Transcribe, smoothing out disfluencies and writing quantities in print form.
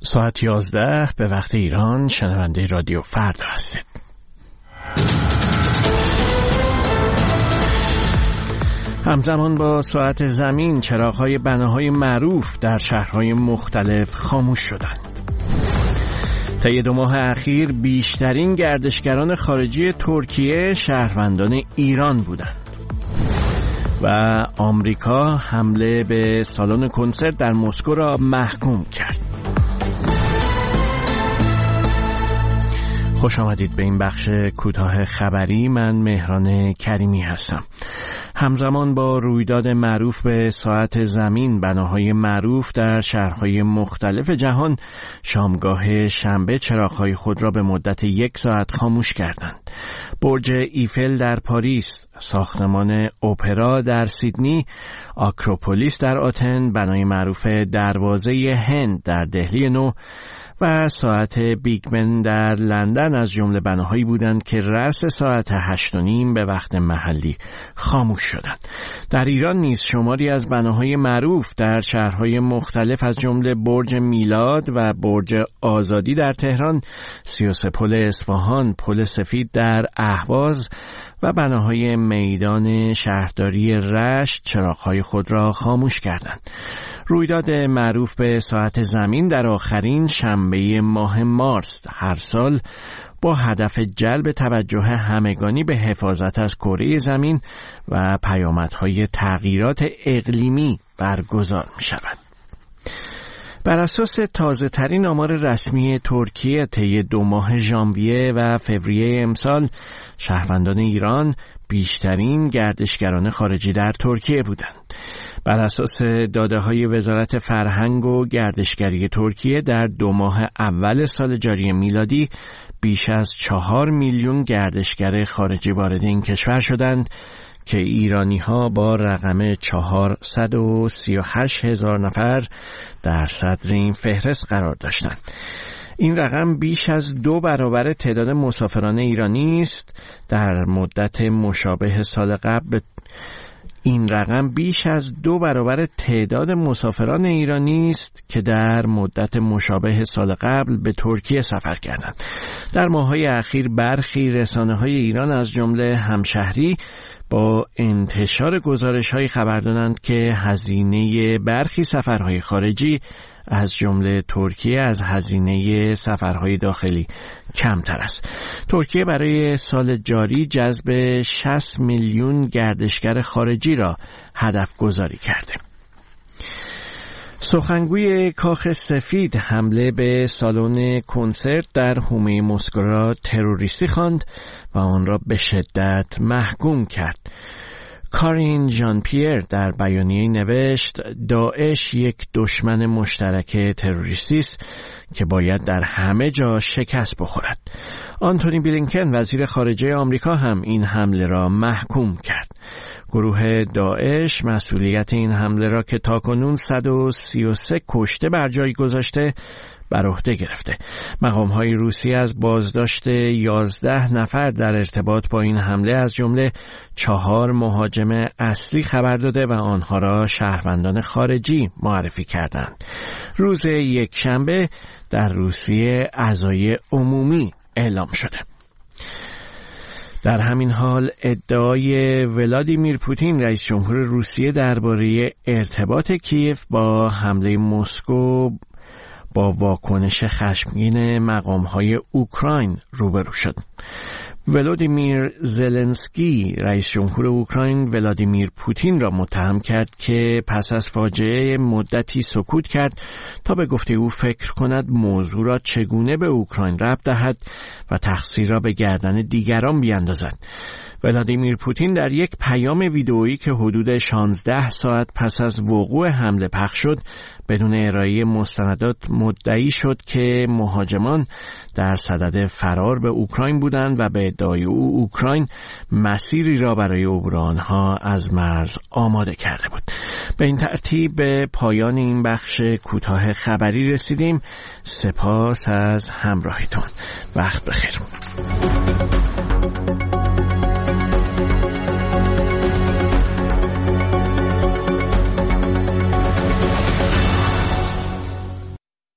ساعت 11 به وقت ایران شنونده رادیو فردا هستید. همزمان با ساعت زمین چراغ‌های بناهای معروف در شهرهای مختلف خاموش شدند. طی 2 ماه اخیر بیشترین گردشگران خارجی ترکیه شهروندان ایران بودند و آمریکا حمله به سالن کنسرت در مسکو را محکوم کرد. خوش آمدید به این بخش کوتاه خبری. من مهران کریمی هستم. همزمان با رویداد معروف به ساعت زمین، بناهای معروف در شهرهای مختلف جهان شامگاه شنبه چراغ‌های خود را به مدت 1 ساعت خاموش کردند. برج ایفل در پاریس، ساختمان اپرا در سیدنی، آکروپولیس در آتن، بنای معروف دروازه هند در دهلی نو و ساعت بیگ بن در لندن از جمله بناهایی بودند که رأس ساعت 8:30 به وقت محلی خاموش شدند. در ایران نیز شماری از بناهای معروف در شهرهای مختلف از جمله برج میلاد و برج آزادی در تهران، 33 پل اصفهان، پل سفید در اهواز و بناهای میدان شهرداری رشت چراغ‌های خود را خاموش کردند. رویداد معروف به ساعت زمین در آخرین شنبه ماه مارس هر سال با هدف جلب توجه همگانی به حفاظت از کره زمین و پیامدهای تغییرات اقلیمی برگزار می شود. بر اساس تازه ترین آمار رسمی ترکیه طی 2 ماه ژانویه و فوریه امسال، شهروندان ایران بیشترین گردشگران خارجی در ترکیه بودند. بر اساس داده‌های وزارت فرهنگ و گردشگری ترکیه در 2 ماه اول سال جاری میلادی بیش از 4 میلیون گردشگر خارجی وارد این کشور شدند که ایرانی‌ها با رقم 438,000 نفر در صدر این فهرست قرار داشتند. این رقم بیش از 2 برابر تعداد مسافران ایرانی است در مدت مشابه سال قبل. این رقم بیش از 2 برابر تعداد مسافران ایرانی است که در مدت مشابه سال قبل به ترکیه سفر کردند. در ماه‌های اخیر برخی رسانه‌های ایران از جمله همشهری با انتشار گزارش‌هایی خبر دادند که هزینه برخی سفرهای خارجی از جمله ترکیه از هزینه سفرهای داخلی کمتر است. ترکیه برای سال جاری جذب 60 میلیون گردشگر خارجی را هدف گذاری کرده. سخنگوی کاخ سفید حمله به سالن کنسرت در حومه مسکو را تروریستی خواند و آن را به شدت محکوم کرد. کارین ژان پیر در بیانیه نوشت: داعش یک دشمن مشترک تروریستی است که باید در همه جا شکست بخورد. آنتونی بلینکن وزیر خارجه آمریکا هم این حمله را محکوم کرد. گروه داعش مسئولیت این حمله را که تاکنون 133 کشته بر جای گذاشته بر عهده گرفته. مقام‌های روسیه از بازداشت 11 نفر در ارتباط با این حمله از جمله 4 مهاجم اصلی خبر داده و آنها را شهروندان خارجی معرفی کردند. روز یکشنبه در روسیه عزای عمومی اعلام شده. در همین حال ادعای ولادیمیر پوتین رئیس جمهور روسیه درباره ارتباط کیف با حمله مسکو با واکنش خشمگین مقام‌های اوکراین روبرو شد. ولادیمیر زلنسکی رئیس جمهور اوکراین ولادیمیر پوتین را متهم کرد که پس از فاجعه مدتی سکوت کرد تا به گفته او فکر کند موضوع را چگونه به اوکراین ربط دهد و تقصیر را به گردن دیگران بیاندازد. ولادیمیر پوتین در یک پیام ویدئویی که حدود 16 ساعت پس از وقوع حمله پخش شد بدون ارائه مستندات مدعی شد که مهاجمان در صدد فرار به اوکراین بودند و به ادعای او اوکراین مسیری را برای عبور آنها از مرز آماده کرده بود. به این ترتیب به پایان این بخش کوتاه خبری رسیدیم. سپاس از همراهیتون. وقت بخیر.